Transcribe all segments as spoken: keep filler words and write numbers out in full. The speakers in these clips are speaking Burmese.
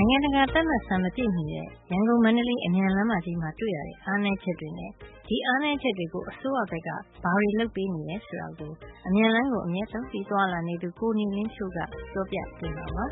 နိုင်ငံတကာသတ်မှတ်စံမပြည့်မီတဲ့ရန်ကုန်မန္တလေးအမြန်လမ်းမကြီးမှာတွေ့ရတဲ့အားနည်းချက်တွေနဲ့ဒီအားနည်းချက်တွေကိုအစိုးရဘက်ကဘာတွေလုပ်ပေးနေလဲဆိုတာကိုအမြန်လမ်းကိုအမြဲဆုံးပြီးသွားလာနေသူကိုနေလင်းချိုးကပြောပြပေးပါပါ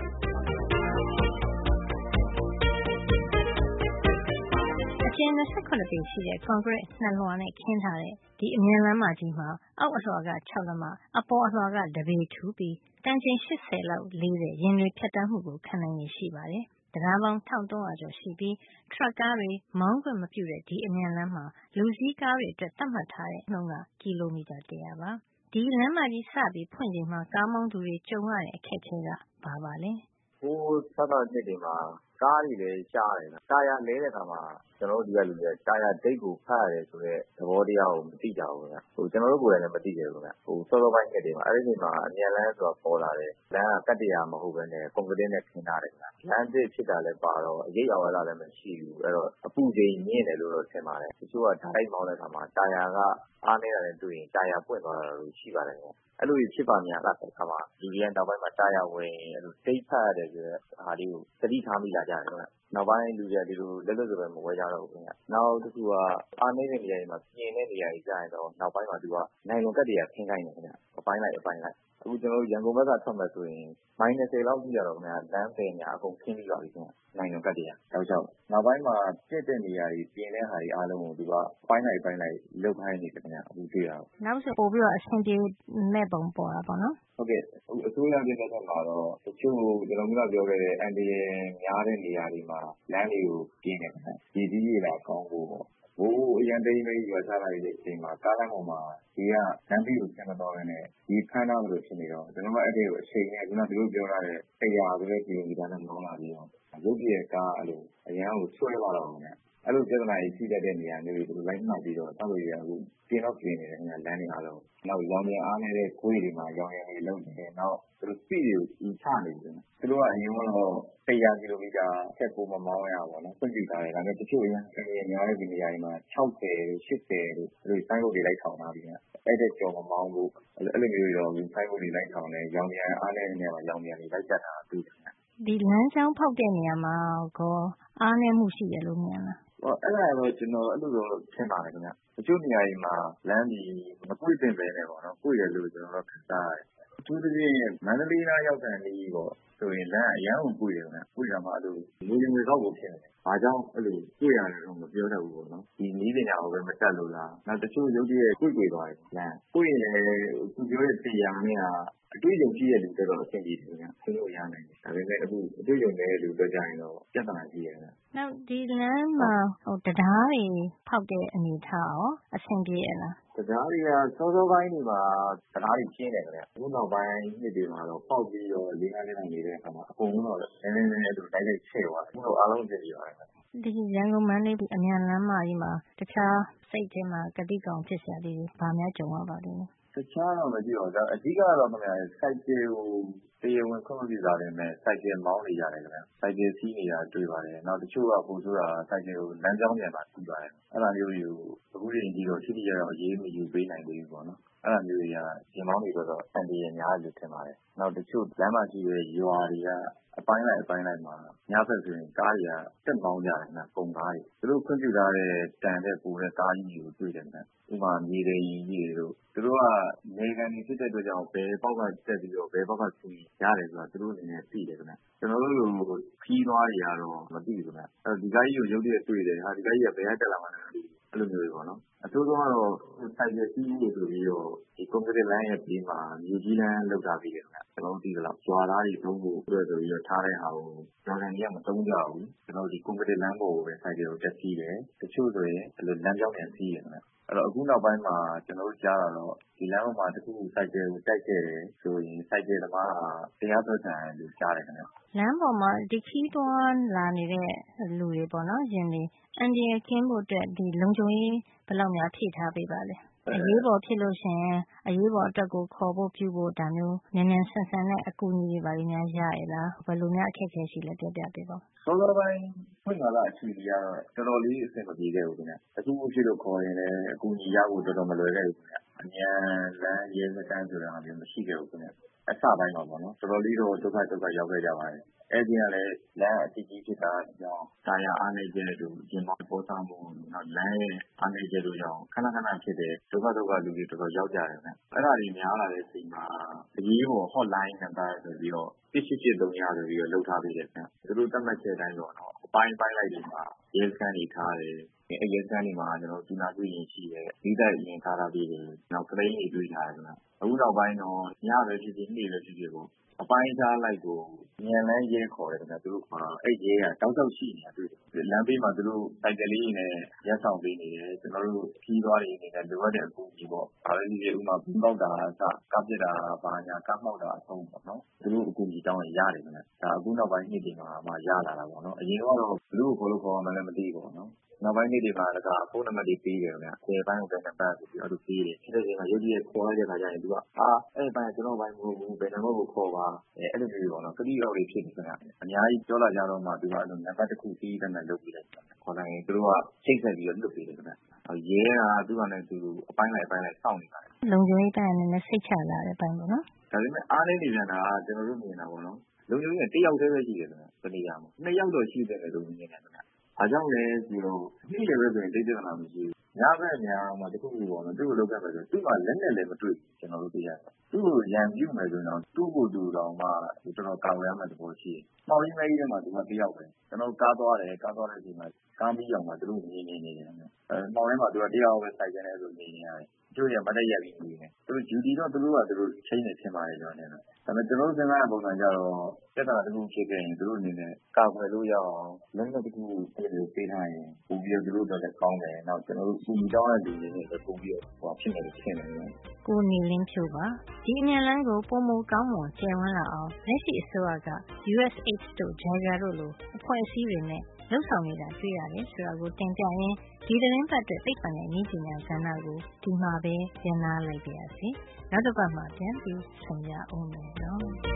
အကျဉ်း၂၇ပေရှိတဲ့ကွန်ကရစ်နှစ်လွှာနဲ့ခင်းထားတဲ့ဒီအမြန်လမ်းမကြီးမှာအောက်အလွှာက၆လက်မအပေါ်အလွှာကတပေထူပြီးတန်ချိန်၈၀လောက်လေးတဲ့ရင်တွေဖြတ်တန်းမှုကိုခံနိုင်ရရှိပါတယ်တရားပေါင်း၁၃၀၀ကျော်ရှိပြီးထရပ်ကားတွေမောင်းခွင့်မပြုတဲ့ဒီအမြန်လမ်းမှာလူစည်းကားတွေအတွက်သတ်မှတ်ထားတဲ့နှုန်းကကီလိုမီတာတရာပါဒီလမ်းမကြီးစပြီးဖွင့်ချိန်မှာကားမောင်းသူတွေကြုံရတဲ့အခက်အခဲကဘာပါလဲဟိုးသတ်မှတ်နှစ်တွေမှာကားတွေလည်းရှားတယ်နော်တာယာလဲတဲ့ခါမှာကျွန်တော်တို့ဒီကလူတွေတာယာဒိတ်ကိုဖတ်ရတယ်ဆိုတော့သဘောတရားကိုမသိကြဘူးခင်ဗျဟိုကျွန်တော်တို့ကိုယ်တိုင်လည်းမသိကြဘူးခင်ဗျဟိုစောစောပိုင်းနှစ်တွေမှာအဲ့ဒီမှာအမြန်လမ်းဆိုတာပေါ်လာတယ်လမ်းကကတ္တရာမဟုတ်ဘဲနဲ့ကွန်ကရစ်နဲ့ခင်းထားတယ်ခင်ဗျလမ်းတစ်ဖြစ်တာလည်းပါတော့အရေးအောင်ရတာလည်းမရှိဘူးအဲ့တော့အပူချိန်မြင့်တယ်လို့တော့ထင်ပါတယ်တချို့ကဓာတ်မောင်းတဲ့ခါမှာတာယာကအားနေတာလည်းတွေ့ရင်တာယာပွင့်သွားတာလို့ရှိပါတယ်ခင်ဗျအဲ့လိုဖြစ်ပါများလားခါမှာဒီပြန်နောက်ပိုင်းမှာတာယာဝင်အဲ့လိုဒိတ်ဖတ်ရတယ်ဆိုတော့ဟာလေးကိုသတိထားမိလာကြတယ်ခင်ဗျနောက်ပိုင်းလူတွေကဒီလိုလက်လွတ်စပယ်မဝဲကြတော့ဘူးခင်ဗျနောက်တစ်ခုကအားနေတဲ့နေရာတွေမှာပြင်တဲ့နေရာတွေကြာရင်တော့နောက်ပိုင်းမှာသူကနိုင်လွန်ကတ်တွေကခင်းခိုင်းနေခင်ဗျအပိုင်းလိုက်အပိုင်းလိုက်အခုကျွန်တော်တို့ရန်ကုန်ဘက်ကထွက်မယ်ဆိုရင်မိုင်၂၀လောက်ကြည့်ရတော့ခင်ဗျလမ်းပင်ညာအကုန်ခင်းပြီးပါပြီခင်ဗျနိုင်လွန်ကတ်တွေကတောက်လျှောက်နောက်ပိုင်းမှာပြည့်တဲ့နေရာတွေပြင်တဲ့ဟာတွေအားလုံးကိုသူကအပိုင်းလိုက်အပိုင်းလိုက်လုပ်ခိုင်းနေတယ်ခင်ဗျအခုတွေ့ရတော့နောက်ဆိုပို့ပြီးတော့အဆင်ပြေမဲ့ပုံပေါ်တာပေါ့နော်ဟုတ်ကဲ့အစိုးရပြည်သက်သက်မှာတော့တချို့ကျွန်တော်မျိုးပြောခဲ့တဲ့အန်ဒီရယ်များတဲ့နေရာတွေမှာလမ်းတွေကိုပြင်နေတယ်ဒီဒီကြီးလာကောင်းဖို့ပေါ့ဘိုးအရန်တိတ်မိတ်ရွာချလိုက်တဲ့အချိန်မှာကားလမ်းပေါ်မှာဒီကလမ်းပြီးကိုကျန်မတော်ရနဲ့ဒီဖမ်းတော့လို့ဖြစ်နေတော့ကျွန်တော်ကအဲ့ဒီကိုအချိန်နဲ့ခုနကတို့ပြောရတဲ့တရားဆိုတဲ့ကီလိုမီတာနဲ့မောင်းလာပြီးတော့ရုပ်ပြည့်ကားအဲ့လိုအရန်ကိုဆွဲလာတော့ခင်ဗျအဲ့လိုပြဿနာကြီးရှိတတ်တဲ့နေရာမျိုးတွေလိုက်မှတ်ပြီးတော့တောက်လို့ရအခုပြင်တော့ပြင်နေတယ်ခင်ဗျလမ်းတွေအားလုံးနောက်ရောင်ရအားနေတဲ့ခွေးတွေမှာရောင်ရတွေလုံးနေတယ်နောက်သူတို့ speed တွေကိုချနေတယ်သူတို့ကအရင်ကတော့၁၀၀ကီလိုမီတာအထက်ကိုမမောင်းရပါတော့ဖွင့်ပြထားတယ်ဒါပေမဲ့တချို့အရင်အရင်များတဲ့ဒီနေရာတွေမှာ၆၀ ၈၀တို့သူတို့စိုင်းဘုတ်တွေလိုက်ထောင်ထားပြီးအဲ့တဲ့ကြော်မမောင်းဘူးအဲ့လိုမျိုးရောစိုင်းဘုတ်တွေလိုက်ထောင်တယ်ရောင်ရအားနေတဲ့နေရာမှာရောင်ရတွေလိုက်တက်တာတွေ့တယ်ဒီလမ်းကြောင်းဖောက်တဲ့နေရာမှာကောအားနည်းမှုရှိတယ်လို့မြင်လားဟောအဲ့ဒါတော့ကျွန်တော်အဲ့လိုတော့ထင်ပါတယ်ခင်ဗျတချို့နေရာတွေမှာလမ်းဒီမပွင့်တင်ပဲနဲ့ပေါ့နော်ပွင့်ရလို့ကျွန်တော်တို့ခက်သားရတယ်အထူးသဖြင့်မန္တလေးသားရောက်တဲ့နေကြီးပေါ့ဆိုရင်လမ်းအရန်ကိုပွင့်တယ်ခင်ဗျပွင့်တာမှအဲ့လိုလူရင်တွေတော့ကိုဖြစ်နေတယ်ဘာကြောင့်အဲ့လိုပွင့်ရတယ်တော့မပြောတတ်ဘူးပေါ့နော်ဒီနည်းပညာကိုပဲမတက်လို့လားနောက်တချို့ရုပ်ကြီးရဲ့ပွင့်ပွင့်သွားတယ်လမ်းပွင့်ရင်လည်းသူပြောတဲ့တရားနဲ့ကအတွေ့အကြုံရှိတဲ့လူတွေတော့အဆင်ပြေတယ်ခင်ဗျဆင်းလို့ရနိုင်တယ်ဒါပေမဲ့အခုအတွေ့အကြုံနေတဲ့လူတွေကြရင်တော့ပြဿနာရှိရတယ်နောက်ဒီလမ်းမှာဟိုတရားတွေဖောက်တဲ့အနေထားရောအဆင်ပြေရလားတရားတွေကစောစောပိုင်းတွေမှာတရားတွေကျင်းတယ်ခင်ဗျအခုနောက်ပိုင်းနှစ်တွေမှာတော့ပေါက်ပြီးတော့လေးငါးနှစ်နေတဲ့အခါမှာအကုန်လုံးတော့နည်းနည်းနည်းနည်းတို့တိုက်တိုက်ချဲ့သွားတယ်အခုတော့အားလုံးကြည့်ရပါတယ်ဒီရန်ကုန်မန္တလေးအမြန်လမ်းမကြီးမှာတခြားစိတ်ထဲမှာကတိကောင်ဖြစ်စရာလေးတွေဘာများကြုံရပါလိမ့်မယ်တခြားတော့မကြည့်တော့ဒါအဓိကတော့ခင်ဗျာစိုက်ကယ်ကိုတရားဝင်ခွင့်ပြုထားတယ်နဲ့စိုက်ကယ်မောင်းနေရတယ်ခင်ဗျာစိုက်ကယ်စီးနေတာတွေ့ပါတယ်နောက်တချို့ကပို့ဆိုတာစိုက်ကယ်ကိုလမ်းကြောင်းပြန်လာစီးပါတယ်အဲ့ဒါမျိုးတွေကိုအခုချိန်ကြီးတော့ထိထိရောက်ရောက်ရေးမယူပေးနိုင်သေးဘူးပေါ့နော်အဲ့ဒါမျိုးတွေကရင်မောင်းတွေတော့အန်တီရများလို့ထင်ပါတယ်နောက်တချို့လမ်းမကြီးရဲ့ရွာတွေကအပိုင်းလိုက်အပိုင်းလိုက်မှာညဘက်ဆိုရင်ကားတွေကတက်မောင်းကြတယ်နော်ပုံကားတွေသူတို့ခွင့်ပြုထားတဲ့တန်တဲ့ပူတဲ့ကားကြီးကိုတွေ့တယ်နော်ဥပမာမြေတွေကြီးတွေတို့သူတို့ကနေကန်နေဖြစ်တဲ့အတွက်ကြောင့်ဘယ်ပေါက်ကတက်ပြီးတော့ဘယ်ပေါက်ကဆင်းရတယ်ဆိုတာသူတို့အနေနဲ့သိတယ်ခင်ဗျကျွန်တော်တို့လိုခီးသွားတွေကတော့မသိဘူးခင်ဗျအဲ့ဒီကားကြီးကိုရုပ်တရက်တွေ့တယ်ဟာဒီကားကြီးကဘယ်ကတက်လာမှန်းမသိဘူးအဲ့လိုမျိုးတွေပေါ့နော်အထူးဆုံးကတော့စိုက်ကယ်စီးဖို့ဆိုပြီးတော့ဒီကွန်ကရစ်လမ်းရဲ့ဘေးမှာမြေကြီးလမ်းလောက်ထားပြီးတယ်ခင်ဗျကျွန်တော်သိကြလားကျွာသားတွေသုံးဖို့အတွက်ဆိုပြီးတော့ထားတဲ့ဟာကိုကျော်ကန်ကြီးကမသုံးကြဘူးကျွန်တော်ဒီကွန်ကရစ်လမ်းပေါ်ကိုပဲစိုက်ကယ်ကိုတက်စီးတယ်တချို့ဆိုရင်အဲ့လိုလမ်းကြောင်းပြန်စီးတယ်ခင်ဗျအဲ့တော့အခုနောက်ပိုင်းမှာကျွန်တော်တို့ကြားတာတော့ဒီလမ်းပေါ်မှာတခုခုစိုက်ကယ်ကိုတိုက်ခဲ့တယ်ဆိုရင်စိုက်ကယ်သမားကတရားစွဲခံရတယ်လို့ကြားတယ်ခင်ဗျလမ်းပေါ်မှာဒီခီးတွန်းလာနေတဲ့လူတွေပေါ့နော်ယင်တွေအန်ဒီရကင်းဖို့အတွက်ဒီလုံခြုံရေးဘယ်လောက်များဖြည့်ထားပေးပါလဲအရေးပေါ်ဖြစ်လို့ရှင်အရေးပေါ်အတွက်ကိုခေါ်ဖို့ပြုဖို့ဒါမျိုးမြန်မြန်ဆန်ဆန်နဲ့အကူအညီတွေပါလိမ့်များရရလားဘယ်လိုများအခက်အခဲရှိလဲပြောပြပေးပါစောစောပိုင်းဖွင့်လာတာအခြေအနေကတော့တော်တော်လေးအဆင်မပြေခဲ့ဘူးခင်ဗျ။အခုဖြစ်လို့ခေါ်ရင်လည်းအကူအညီရဖို့တော်တော်မလွယ်ခဲ့ဘူးခင်ဗျ။အမြန်လမ်းရဲစခန်းဆိုတာမျိုးမရှိခဲ့ဘူးခင်ဗျ။အစပိုင်းမှာပေါ့နော်တော်တော်လေးတော့ဒုက္ခဒုက္ခရောက်ခဲ့ကြပါတယ်။အဲဒီကလည်းလမ်းအကြီးကြီးဖြစ်တာကြောင့်တာယာအားနည်းချက်တို့ရင်မောပေါ်ဆောင်မှုနောက်လမ်းရဲ့အားနည်းချက်တို့ကြောင့်ခဏခဏဖြစ်တဲ့ဒုက္ခဒုက္ခလူတွေတော်တော်ရောက်ကြတယ်ခင်ဗျ။အဲ့ဒါတွေများလာတဲ့အချိန်မှာအရေးပေါ် hotline နံပါတ်ဆိုပြီးတော့တစ်ရှစ်ရှစ်သုံးရဆိုပြီးတော့လုပ်ထားပေးတယ်ခင်ဗျ။သူတို့သတ်မှတ်ချက်အတိုင်းပေါ့နော်အပိုင်းပိုင်းလိုက်တွေမှာရဲစခန်းတွေထားတယ်။အဲရဲစခန်းတွေမှာကျွန်တော်ဒီနာတွေ့ရင်ရှိတယ်။ဒီတိုက်ရင်ထားတာပြီးတယ်။နောက်ကလေးတွေတွေ့ထားတယ်ခင်ဗျ။အခုနောက်ပိုင်းတော့ညပဲဖြစ်ဖြစ်နေ့ပဲဖြစ်ဖြစ်ပေါ့အပိုင်းသားလိုက်ကိုမြန်လန်းရဲခေါ်တယ်ခင်ဗျသူတို့ခေါ်တော့အဲ့ရဲကတောက်တောက်ရှိနေတာတွေ့တယ်လမ်းဘေးမှာသူတို့စိုက်ကလေးနဲ့ရက်ဆောင်ပေးနေတယ်ကျွန်တော်တို့ခီးသွားတွေအနေနဲ့လိုအပ်တဲ့အကူအညီပေါ့ဒါလည်းဒီဥမာဘုံပေါက်တာအစကားပြစ်တာဘာညာကားမှောက်တာအဆုံးပေါ့နော်သူတို့အကူအညီတောင်းရင်ရတယ်ခင်ဗျဒါအခုနောက်ပိုင်းနှစ်တွေမှာမှရလာတာပေါ့နော်အရင်ကတော့ဘလူးကိုခေါ်လို့ခေါ်မှလည်းမသိဘူးပေါ့နော်နောက်ပိုင်းနေ့တွေမှာကဖုန်းနံပါတ်တွေပေးတယ်ခင်ဗျ။ဆယ်ပိုင်းကိုပဲနံပါတ်ဆိုပြီးအဲ့လိုပေးတယ်။အဲ့ဒီအချိန်မှာရုပ်ကြီးခေါ်လိုက်တဲ့ခါကျရင်သူကအာအဲ့ဘိုင်းကျွန်တော်ဘိုင်းမဟုတ်ဘူးဘယ်နံပါတ်ကိုခေါ်ပါအဲအဲ့လိုမျိုးပေါ့နော်။ကတိရောက်တွေဖြစ်နေခင်ဗျ။အများကြီးပြောလာကြတော့မှသူကအဲ့လိုနံပါတ်တစ်ခုပြီးတဲ့နဲ့လုပ်ပြီးလိုက်တယ်။ခေါ်လိုက်ရင်သူတို့ကချိတ်ဆက်ပြီးတော့လွတ်ပေးတယ်ခင်ဗျ။ရဲကသူကလည်းသူအပိုင်းလိုက်အပိုင်းလိုက်စောင့်နေပါတယ်။လုံခြုံရေးပိုင်းအနေနဲ့စိတ်ချလာတဲ့ပိုင်းပေါ့နော်။ဒါပေမဲ့အားနေနေပြန်တာကျွန်တော်တို့မြင်တာပေါ့နော်။လုံခြုံရေးကတစ်ယောက်တည်းပဲရှိတယ်ခင်ဗျ။တနေရာမှာနှစ်ယောက်တော့ရှိတယ်လို့မြင်တယ်ခင်ဗျ။အားကြောင့်လည်းဒီလိုနေ့လည်းပဲဆိုရင်တိတ်တိတ်မလားမရှိဘူး။ညဘက်ညမှာတခုခုပေါ့နော်သူ့ကိုလောက်ခဲ့မယ်ဆိုသူ့မှာလက်နဲ့လည်းမတွေ့ကျွန်တော်တို့သိရတယ်။သူ့ကိုရန်ပြုမယ်ဆိုတော့သူ့ကိုသူတော်မှကျွန်တော်ကာဝယ်ရမယ့်သဘောရှိတယ်။မှောင်ရင်းမဲကြီးထဲမှာသူကတယောက်ပဲ။ကျွန်တော်ကားသွားတယ်ကားသွားတဲ့အချိန်မှာကားမီးအောင်မှာသူတို့နေနေနေတယ်။အဲမှောင်ရင်းမှာသူကတယောက်ပဲစိုက်ကနေဆိုနေနေရတယ်။ကျိုးရမတက်ရက်ပြီးနေတယ်။သူတို့ duty တော့သူတို့ကသူတို့ချိန်နေထင်ပါတယ်ကျွန်တော်နေတော့။ဒါပေမဲ့ကျွန်တော်တို့စဉ်းစားတဲ့ပုံစံကြတော့ပြဿနာတစ်ခုဖြစ်ခဲ့ရင်သူတို့အနေနဲ့ကာကွယ်လို့ရအောင်လက်နက်တစ်ခုပေးလို့ပေးထားရင်ပုံပြီးတော့သူတို့တော့လည်းကောင်းတယ်။နောက်ကျွန်တော်တို့ပုံပြီးတောင်းတဲ့လူတွေနဲ့ပုံပြီးတော့ဟိုဖြစ်နေလို့ဖြစ်နေတယ်။ကိုနေလင်းဖြိုးပါဒီအမြန်လမ်းကိုပုံမကောင်းမွန်ကျယ်ဝန်းလာအောင်လက်ရှိအစိုးရက U S A I D S တို့ JAGA တို့လိုအဖွဲ့အစည်းတွေနဲ့လှုပ်ဆောင်နေတာတွေ့ရတယ်ဆိုတာကိုတင်ပြရင်းဒီသတင်းပတ်အတွက်သိပ္ပံနဲ့နည်းပညာကဏ္ဍကိုဒီမှာပဲပြန်လာလိုက်ပါရစေ။နောက်တစ်ပတ်မှာပြန်ပြီးဆုံရအောင်မယ်နော်။